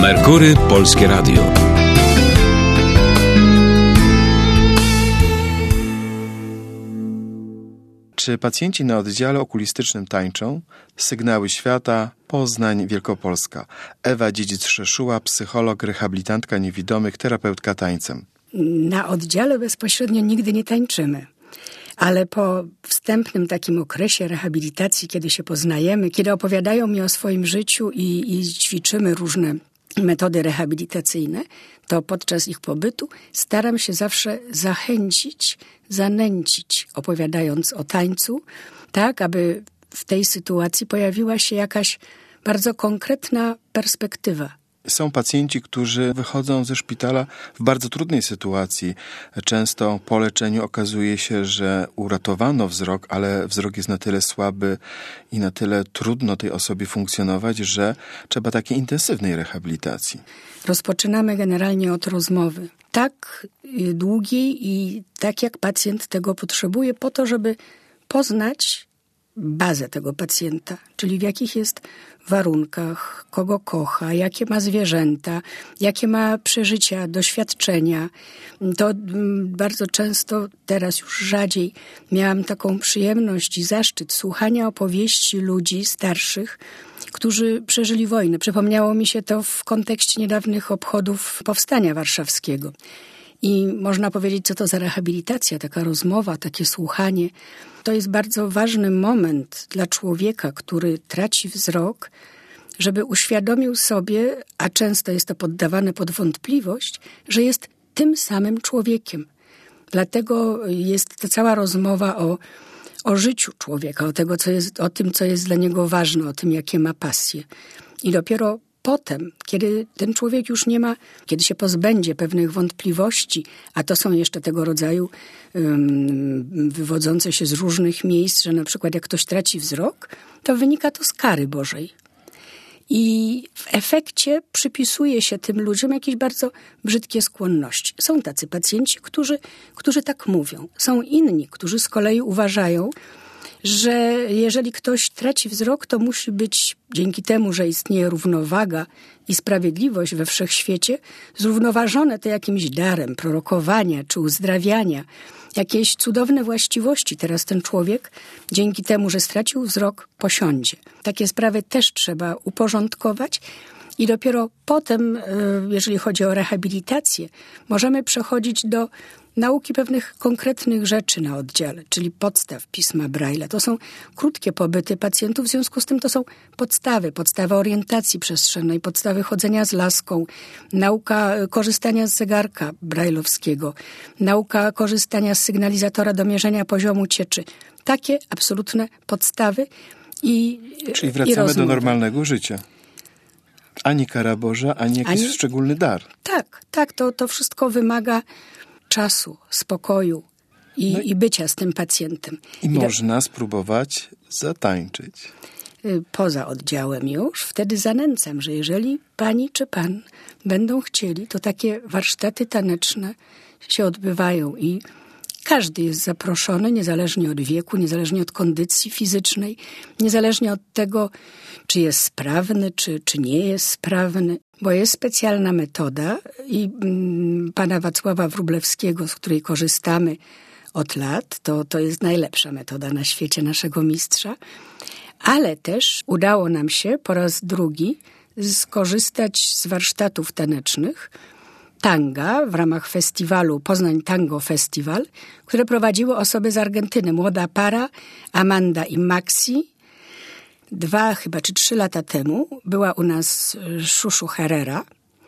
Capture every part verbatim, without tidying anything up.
Merkury Polskie Radio. Czy pacjenci na oddziale okulistycznym tańczą? Sygnały świata, Poznań, Wielkopolska. Ewa Dziedzic-Szeszuła, psycholog, rehabilitantka niewidomych, terapeutka tańcem. Na oddziale bezpośrednio nigdy nie tańczymy. Ale po wstępnym takim okresie rehabilitacji, kiedy się poznajemy, kiedy opowiadają mi o swoim życiu i, i ćwiczymy różne metody rehabilitacyjne, to podczas ich pobytu staram się zawsze zachęcić, zanęcić, opowiadając o tańcu, tak aby w tej sytuacji pojawiła się jakaś bardzo konkretna perspektywa. Są pacjenci, którzy wychodzą ze szpitala w bardzo trudnej sytuacji. Często po leczeniu okazuje się, że uratowano wzrok, ale wzrok jest na tyle słaby i na tyle trudno tej osobie funkcjonować, że trzeba takiej intensywnej rehabilitacji. Rozpoczynamy generalnie od rozmowy. Tak długiej i tak jak pacjent tego potrzebuje, po to, żeby poznać bazę tego pacjenta, czyli w jakich jest warunkach, kogo kocha, jakie ma zwierzęta, jakie ma przeżycia, doświadczenia. To bardzo często, teraz już rzadziej, miałam taką przyjemność i zaszczyt słuchania opowieści ludzi starszych, którzy przeżyli wojnę. Przypomniało mi się to w kontekście niedawnych obchodów Powstania Warszawskiego. I można powiedzieć, co to za rehabilitacja, taka rozmowa, takie słuchanie. To jest bardzo ważny moment dla człowieka, który traci wzrok, żeby uświadomił sobie, a często jest to poddawane pod wątpliwość, że jest tym samym człowiekiem. Dlatego jest to cała rozmowa o, o życiu człowieka, o, tego, co jest, o tym, co jest dla niego ważne, o tym, jakie ma pasje. I dopiero potem, kiedy ten człowiek już nie ma, kiedy się pozbędzie pewnych wątpliwości, a to są jeszcze tego rodzaju um, wywodzące się z różnych miejsc, że na przykład jak ktoś traci wzrok, to wynika to z kary Bożej. I w efekcie przypisuje się tym ludziom jakieś bardzo brzydkie skłonności. Są tacy pacjenci, którzy, którzy tak mówią. Są inni, którzy z kolei uważają, że jeżeli ktoś traci wzrok, to musi być, dzięki temu, że istnieje równowaga i sprawiedliwość we wszechświecie, zrównoważone to jakimś darem prorokowania czy uzdrawiania, jakieś cudowne właściwości. Teraz ten człowiek, dzięki temu, że stracił wzrok, posiądzie. Takie sprawy też trzeba uporządkować i dopiero potem, jeżeli chodzi o rehabilitację, możemy przechodzić do nauki pewnych konkretnych rzeczy na oddziale, czyli podstaw pisma Braille'a. To są krótkie pobyty pacjentów, w związku z tym to są podstawy, podstawy orientacji przestrzennej, podstawy chodzenia z laską, nauka korzystania z zegarka brajlowskiego, nauka korzystania z sygnalizatora do mierzenia poziomu cieczy. Takie absolutne podstawy i Czyli wracamy i do normalnego życia. Ani kara Boża, ani jakiś ani... szczególny dar. Tak, tak, to, to wszystko wymaga czasu, spokoju i, no i, i bycia z tym pacjentem. I, I można do... spróbować zatańczyć. Poza oddziałem już. Wtedy zanęcam, że jeżeli pani czy pan będą chcieli, to takie warsztaty taneczne się odbywają i każdy jest zaproszony, niezależnie od wieku, niezależnie od kondycji fizycznej, niezależnie od tego, czy jest sprawny, czy, czy nie jest sprawny. Bo jest specjalna metoda i mm, pana Wacława Wróblewskiego, z której korzystamy od lat, to, to jest najlepsza metoda na świecie naszego mistrza, ale też udało nam się po raz drugi skorzystać z warsztatów tanecznych tanga w ramach festiwalu Poznań Tango Festival, które prowadziły osoby z Argentyny. Młoda para, Amanda i Maxi. Dwa, chyba czy trzy lata temu była u nas Szuszu Herrera,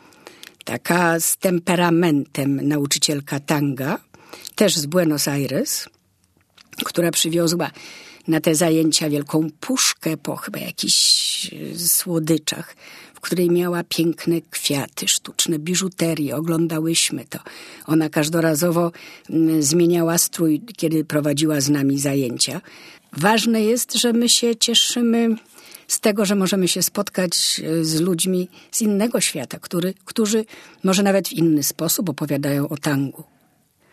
taka z temperamentem nauczycielka tanga, też z Buenos Aires, która przywiozła na te zajęcia wielką puszkę po chyba jakichś słodyczach, w której miała piękne kwiaty, sztuczne biżuterię. Oglądałyśmy to. Ona każdorazowo zmieniała strój, kiedy prowadziła z nami zajęcia. Ważne jest, że my się cieszymy z tego, że możemy się spotkać z ludźmi z innego świata, który, którzy może nawet w inny sposób opowiadają o tangu.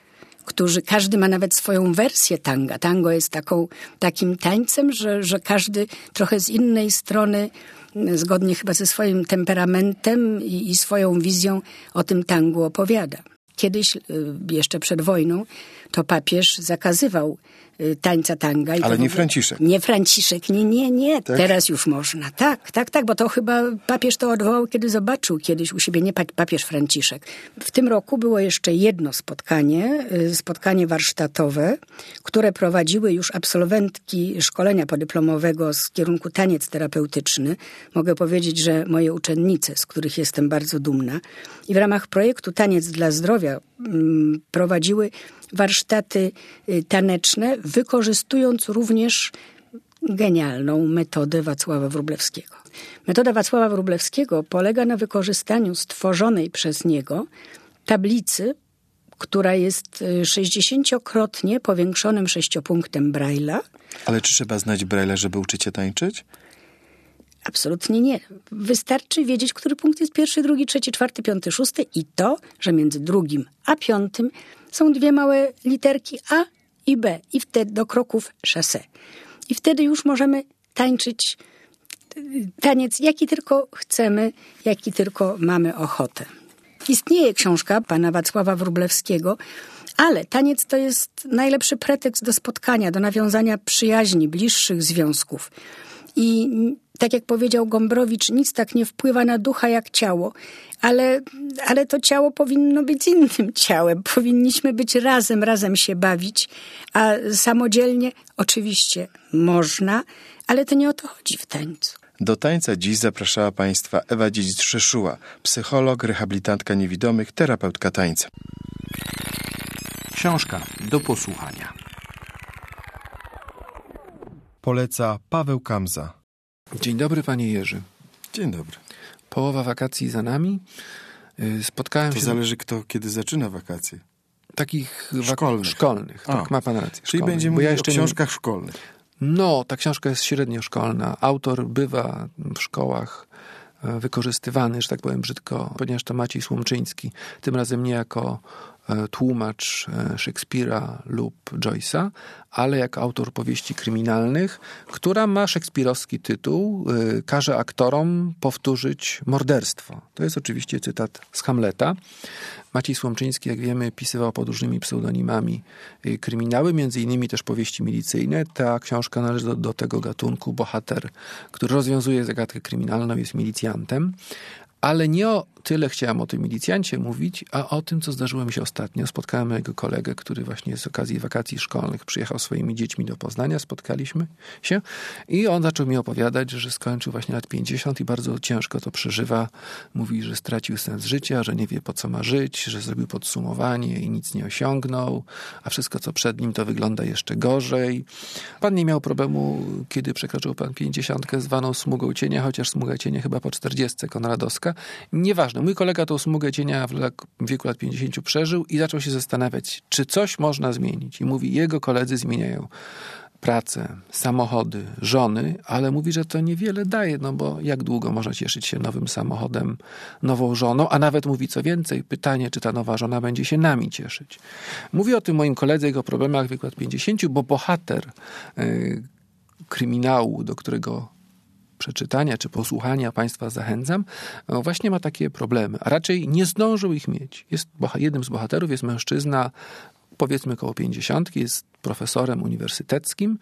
którzy, każdy ma nawet swoją wersję tanga. Tango jest taką, takim tańcem, że, że każdy trochę z innej strony, zgodnie chyba ze swoim temperamentem i, i swoją wizją o tym tangu opowiada. Kiedyś, jeszcze przed wojną, to papież zakazywał tańca tanga. I Ale nie ogóle... Franciszek. Nie Franciszek, nie, nie, nie. Tak? Teraz już można. Tak, tak, tak, bo to chyba papież to odwołał, kiedy zobaczył kiedyś u siebie, nie papież Franciszek. W tym roku było jeszcze jedno spotkanie, spotkanie warsztatowe, które prowadziły już absolwentki szkolenia podyplomowego z kierunku taniec terapeutyczny. Mogę powiedzieć, że moje uczennice, z których jestem bardzo dumna, i w ramach projektu Taniec dla Zdrowia mm, prowadziły warsztaty taneczne, wykorzystując również genialną metodę Wacława Wróblewskiego. Metoda Wacława Wróblewskiego polega na wykorzystaniu stworzonej przez niego tablicy, która jest sześćdziesięciokrotnie powiększonym sześciopunktem Braille'a. Ale czy trzeba znać Braille'a, żeby uczyć się tańczyć? Absolutnie nie. Wystarczy wiedzieć, który punkt jest pierwszy, drugi, trzeci, czwarty, piąty, szósty i to, że między drugim a piątym są dwie małe literki A i B i wtedy do kroków chassé. I wtedy już możemy tańczyć taniec, jaki tylko chcemy, jaki tylko mamy ochotę. Istnieje książka pana Wacława Wróblewskiego, ale taniec to jest najlepszy pretekst do spotkania, do nawiązania przyjaźni, bliższych związków. I tak jak powiedział Gombrowicz, nic tak nie wpływa na ducha jak ciało, ale, ale to ciało powinno być innym ciałem. Powinniśmy być razem, razem się bawić, a samodzielnie oczywiście można, ale to nie o to chodzi w tańcu. Do tańca dziś zapraszała Państwa Ewa Dziedzic-Szeszuła, psycholog, rehabilitantka niewidomych, terapeutka tańca. Książka do posłuchania. Poleca Paweł Kamza. Dzień dobry, panie Jerzy. Dzień dobry. Połowa wakacji za nami. Spotkałem to się... To zależy, kto kiedy zaczyna wakacje. Takich szkolnych. Wak... szkolnych. Tak, ma pan rację. Czyli szkolnych. będzie mówić ja jeszcze o książkach nie... szkolnych. No, ta książka jest średnio szkolna. Autor bywa w szkołach wykorzystywany, że tak powiem brzydko, ponieważ to Maciej Słomczyński, tym razem nie jako tłumacz Szekspira lub Joyce'a, ale jako autor powieści kryminalnych, która ma szekspirowski tytuł, każe aktorom powtórzyć morderstwo. To jest oczywiście cytat z Hamleta. Maciej Słomczyński, jak wiemy, pisywał pod różnymi pseudonimami kryminały, między innymi też powieści milicyjne. Ta książka należy do, do tego gatunku. Bohater, który rozwiązuje zagadkę kryminalną, jest milicjantem. Ale nie o tyle chciałem o tym milicjancie mówić, a o tym, co zdarzyło mi się ostatnio. Spotkałem mojego kolegę, który właśnie z okazji wakacji szkolnych przyjechał swoimi dziećmi do Poznania, spotkaliśmy się i on zaczął mi opowiadać, że skończył właśnie lat pięćdziesiąt i bardzo ciężko to przeżywa. Mówi, że stracił sens życia, że nie wie, po co ma żyć, że zrobił podsumowanie i nic nie osiągnął, a wszystko, co przed nim, to wygląda jeszcze gorzej. Pan nie miał problemu, kiedy przekroczył pan pięćdziesiątkę zwaną smugą cienia, chociaż smuga cienia chyba po czterdziestce konradowska. Nieważne. Mój kolega tą smugę cienia w wieku lat pięćdziesięciu przeżył i zaczął się zastanawiać, czy coś można zmienić. I mówi, jego koledzy zmieniają pracę, samochody, żony, ale mówi, że to niewiele daje, no bo jak długo można cieszyć się nowym samochodem, nową żoną, a nawet mówi co więcej, pytanie, czy ta nowa żona będzie się nami cieszyć. Mówi o tym moim koledze, jego problemach w wieku lat pięćdziesięciu, bo bohater yy, kryminału, do którego przeczytania czy posłuchania Państwa zachęcam, właśnie ma takie problemy, a raczej nie zdążył ich mieć. Jest, jednym z bohaterów jest mężczyzna, powiedzmy koło pięćdziesiątki, jest profesorem uniwersyteckim,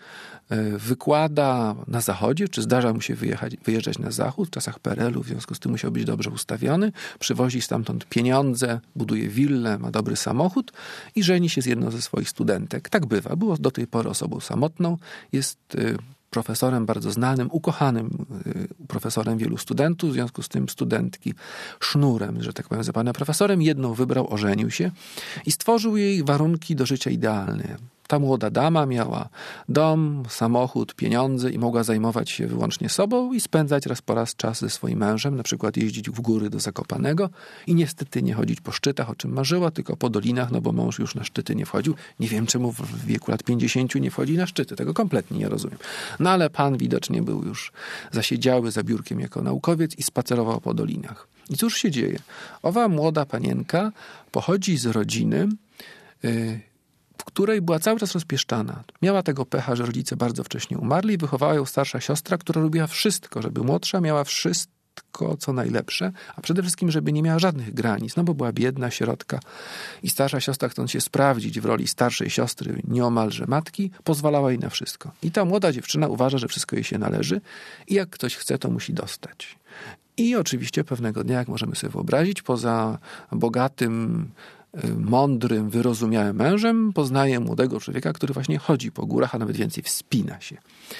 wykłada na zachodzie, czy zdarza mu się wyjechać, wyjeżdżać na zachód w czasach P R L u, w związku z tym musiał być dobrze ustawiony, przywozi stamtąd pieniądze, buduje willę, ma dobry samochód i żeni się z jedną ze swoich studentek. Tak bywa. Było do tej pory osobą samotną, jest profesorem bardzo znanym, ukochanym profesorem wielu studentów, w związku z tym studentki sznurem, że tak powiem, za panem profesorem. Jedną wybrał, ożenił się i stworzył jej warunki do życia idealne. Ta młoda dama miała dom, samochód, pieniądze i mogła zajmować się wyłącznie sobą i spędzać raz po raz czas ze swoim mężem, na przykład jeździć w góry do Zakopanego i niestety nie chodzić po szczytach, o czym marzyła, tylko po dolinach, no bo mąż już na szczyty nie wchodził. Nie wiem, czemu w wieku lat pięćdziesięciu nie wchodzi na szczyty, tego kompletnie nie rozumiem. No ale pan widocznie był już zasiedziały za biurkiem jako naukowiec i spacerował po dolinach. I cóż się dzieje? Owa młoda panienka pochodzi z rodziny, yy, w której była cały czas rozpieszczana. Miała tego pecha, że rodzice bardzo wcześnie umarli i wychowała ją starsza siostra, która robiła wszystko, żeby młodsza miała wszystko, co najlepsze, a przede wszystkim, żeby nie miała żadnych granic, no bo była biedna, sierotka i starsza siostra, chcąc się sprawdzić w roli starszej siostry, nieomalże matki, pozwalała jej na wszystko. I ta młoda dziewczyna uważa, że wszystko jej się należy i jak ktoś chce, to musi dostać. I oczywiście pewnego dnia, jak możemy sobie wyobrazić, poza bogatym, mądrym, wyrozumiałym mężem, poznaje młodego człowieka, który właśnie chodzi po górach, a nawet więcej wspina się.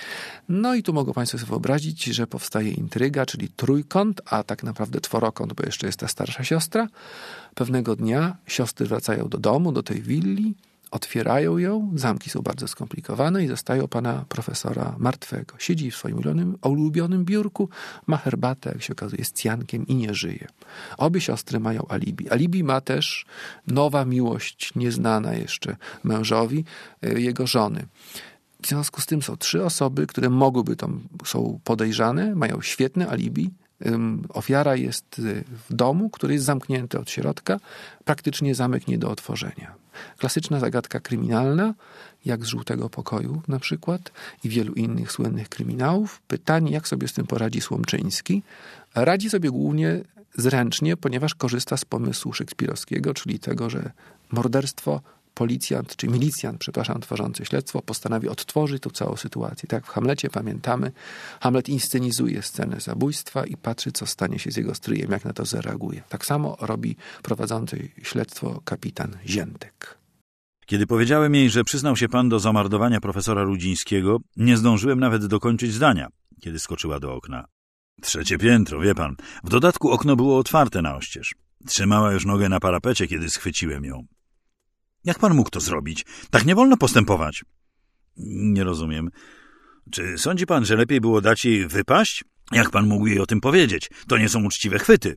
No i tu mogą Państwo sobie wyobrazić, że powstaje intryga, czyli trójkąt, a tak naprawdę czworokąt, bo jeszcze jest ta starsza siostra. Pewnego dnia siostry wracają do domu, do tej willi, otwierają ją, zamki są bardzo skomplikowane i zostają pana profesora martwego. Siedzi w swoim ulubionym, ulubionym biurku, ma herbatę, jak się okazuje, z cjankiem i nie żyje. Obie siostry mają alibi. Alibi ma też nowa miłość, nieznana jeszcze mężowi, jego żony. W związku z tym są trzy osoby, które mogłyby tam, są podejrzane, mają świetne alibi. Ofiara jest w domu, który jest zamknięty od środka, praktycznie zamek nie do otworzenia. Klasyczna zagadka kryminalna, jak z Żółtego Pokoju na przykład i wielu innych słynnych kryminałów. Pytanie, jak sobie z tym poradzi Słomczyński. Radzi sobie głównie zręcznie, ponieważ korzysta z pomysłu szekspirowskiego, czyli tego, że morderstwo policjant, czy milicjant, przepraszam, tworzący śledztwo, postanowi odtworzyć tą całą sytuację. Tak jak w Hamlecie pamiętamy, Hamlet inscenizuje scenę zabójstwa i patrzy, co stanie się z jego stryjem, jak na to zareaguje. Tak samo robi prowadzący śledztwo kapitan Ziętek. Kiedy powiedziałem jej, że przyznał się pan do zamordowania profesora Rudzińskiego, nie zdążyłem nawet dokończyć zdania, kiedy skoczyła do okna. Trzecie piętro, wie pan. W dodatku okno było otwarte na oścież. Trzymała już nogę na parapecie, kiedy schwyciłem ją. Jak pan mógł to zrobić? Tak nie wolno postępować. Nie rozumiem. Czy sądzi pan, że lepiej było dać jej wypaść? Jak pan mógł jej o tym powiedzieć? To nie są uczciwe chwyty.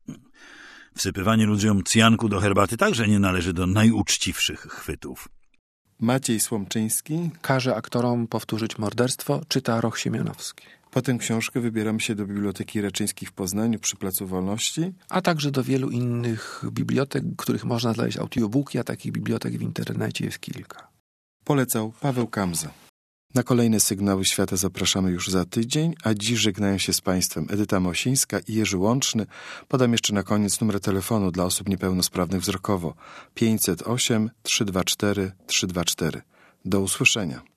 Wsypywanie ludziom cjanku do herbaty także nie należy do najuczciwszych chwytów. Maciej Słomczyński każe aktorom powtórzyć morderstwo, czyta Roch Siemianowski. Po tę książkę wybieramy się do Biblioteki Raczyńskiej w Poznaniu przy Placu Wolności. A także do wielu innych bibliotek, w których można znaleźć audiobooki, a takich bibliotek w internecie jest kilka. Polecał Paweł Kamza. Na kolejne Sygnały Świata zapraszamy już za tydzień, a dziś żegnają się z Państwem Edyta Mosińska i Jerzy Łączny. Podam jeszcze na koniec numer telefonu dla osób niepełnosprawnych wzrokowo pięćset osiem, trzysta dwadzieścia cztery, trzysta dwadzieścia cztery. Do usłyszenia.